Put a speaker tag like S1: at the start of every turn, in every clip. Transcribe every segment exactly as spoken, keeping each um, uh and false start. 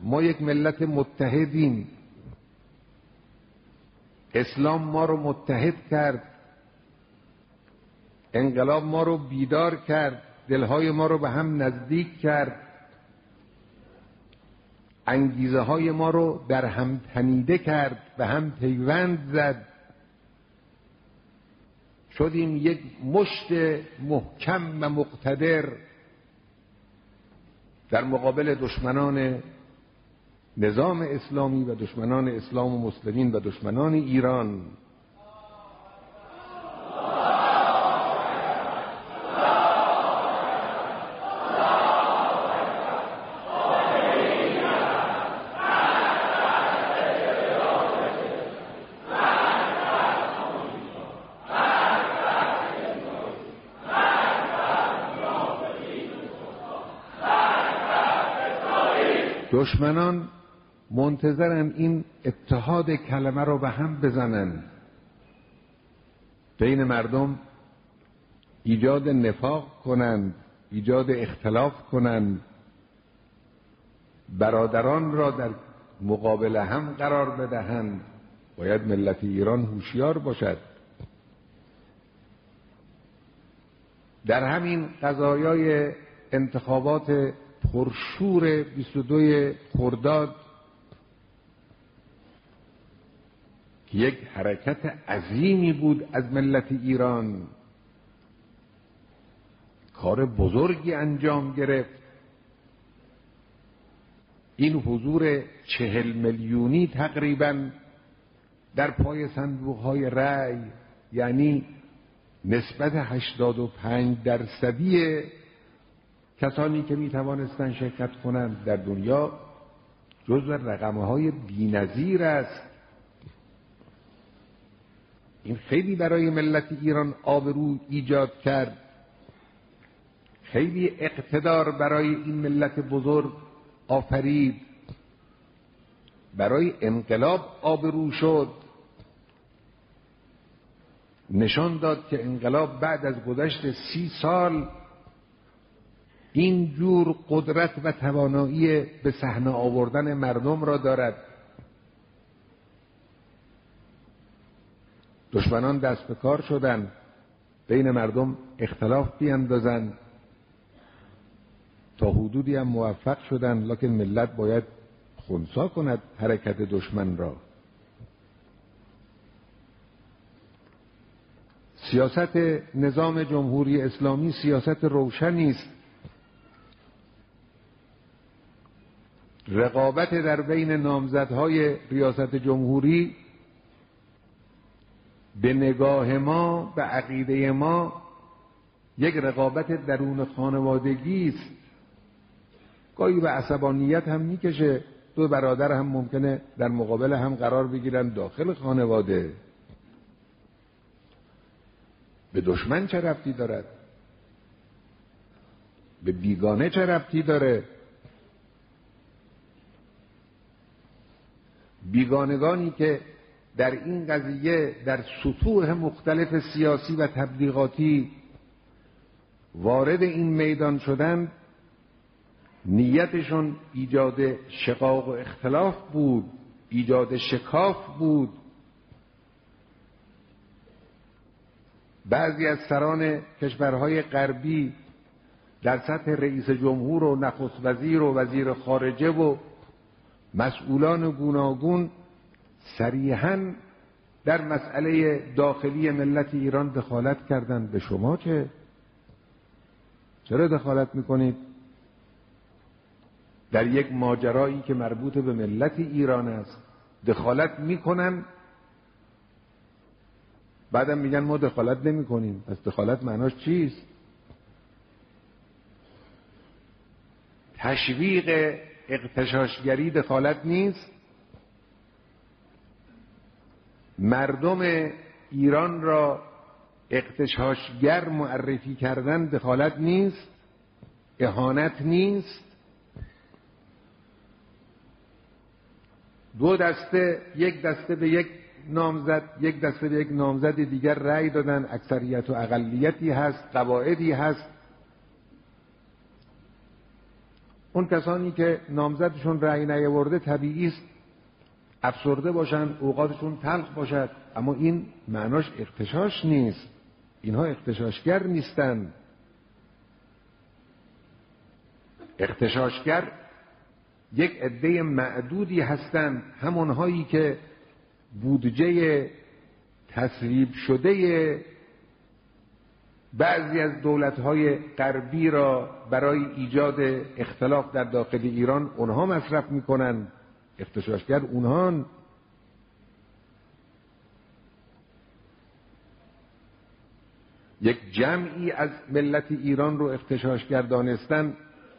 S1: ما یک ملت متحدیم. اسلام ما رو متحد کرد، انقلاب ما رو بیدار کرد، دلهای ما رو به هم نزدیک کرد، انگیزه های ما رو در هم تنیده کرد، به هم پیوند زد، شدیم یک مشت محکم و مقتدر در مقابل دشمنان نظام اسلامی و دشمنان اسلام و مسلمین و دشمنان ایران. دشمنان منتظرن این اتحاد کلمه رو به هم بزنن، بین مردم ایجاد نفاق کنند، ایجاد اختلاف کنند، برادران را در مقابل هم قرار بدهند. باید ملت ایران هوشیار باشد. در همین قضایای انتخابات پرشور بیست و دو خرداد که یک حرکت عظیمی بود از ملت ایران، کار بزرگی انجام گرفت. این حضور چهل میلیونی تقریبا در پای صندوق‌های رأی، یعنی نسبت هشتاد و پنج درصدی کسانی که می توانستند شرکت کنند در دنیا، جزو رقم‌های بی‌نظیر است. این خیلی برای ملت ایران آبرو ایجاد کرد، خیلی اقتدار برای این ملت بزرگ آفرید، برای انقلاب آبرو شد، نشان داد که انقلاب بعد از گذشت سی سال این جور قدرت و توانایی به صحنه آوردن مردم را دارد. دشمنان دست به کار شدند بین مردم اختلاف بیاندازند، تا حدودی هم موفق شدند، لکن ملت باید خنثی کند حرکت دشمن را. سیاست نظام جمهوری اسلامی سیاست روشنی است. رقابت در بین نامزدهای ریاست جمهوری به نگاه ما، به عقیده ما، یک رقابت درون خانوادگی است. گاهی به عصبانیت هم میکشه، دو برادر هم ممکنه در مقابل هم قرار بگیرن داخل خانواده. به دشمن چه ربطی دارد؟ به بیگانه چه ربطی داره؟ بیگانگانی که در این قضیه در سطوح مختلف سیاسی و تبلیغاتی وارد این میدان شدند، نیتشون ایجاد شقاق و اختلاف بود، ایجاد شکاف بود. بعضی از سران کشورهای غربی در سطح رئیس جمهور و نخست وزیر و وزیر خارجه و مسئولان گوناگون صریحاً در مسئله داخلی ملت ایران دخالت کردند. به شما چه؟ چرا دخالت میکنید در یک ماجرایی که مربوط به ملت ایران است؟ دخالت میکنن، بعدم میگن ما دخالت نمی کنیم. پس دخالت معناش چیست؟ تشویق اغتشاشگری دخالت نیست. مردم ایران را اغتشاشگر معرفی کردن دخالت نیست، اهانت نیست. دو دسته، یک دسته به یک نامزد، یک دسته به یک نامزد دیگر رأی دادن، اکثریت و اقلیتی هست، قواعدی هست. اون کسانی که نامزدشون رأی نیاورده طبیعی است افسرده باشن، اوقاتشون تلخ باشد، اما این معناش اغتشاش نیست. اینها اغتشاشگر نیستن. اغتشاشگر یک عده معدودی هستند، همونهایی که بودجه تصویب شده بعضی از دولت‌های غربی را برای ایجاد اختلاف در داخل ایران اونها مصرف می‌کنن. اغتشاشگر اونهان. یک جمعی از ملت ایران رو اغتشاشگر دانستن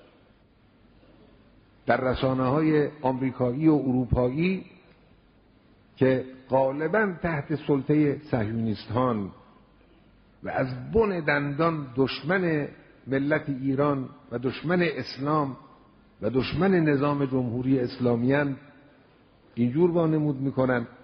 S1: در رسانه‌های آمریکایی و اروپایی که غالباً تحت سلطه صهیونیست‌هان و از بن دندان دشمن ملت ایران و دشمن اسلام و دشمن نظام جمهوری اسلامی هستند، اینجور وانمود میکنن